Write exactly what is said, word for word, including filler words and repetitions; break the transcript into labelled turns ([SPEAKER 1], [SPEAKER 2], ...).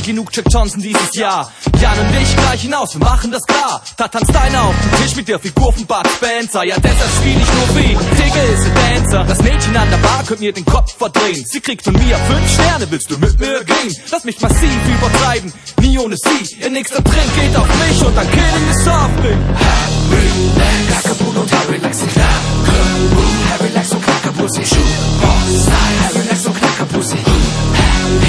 [SPEAKER 1] genug Jack Johnson dieses Jahr. Jan und ich gleichen aus, wir machen das klar. Da tanzt einer auf dem Tisch mit der Figur von Bud Spencer. Ja, deshalb spiel ich nur wie Tigge ist ein Dancer. Das Mädchen an der Bar könnte mir den Kopf verdrehen. Sie kriegt von mir fünf Sterne, willst du mit mir gehen? Lass mich massiv übertreiben, nie ohne sie. Ihr nächster Trink geht auf mich und dann Killing is Soft. Happy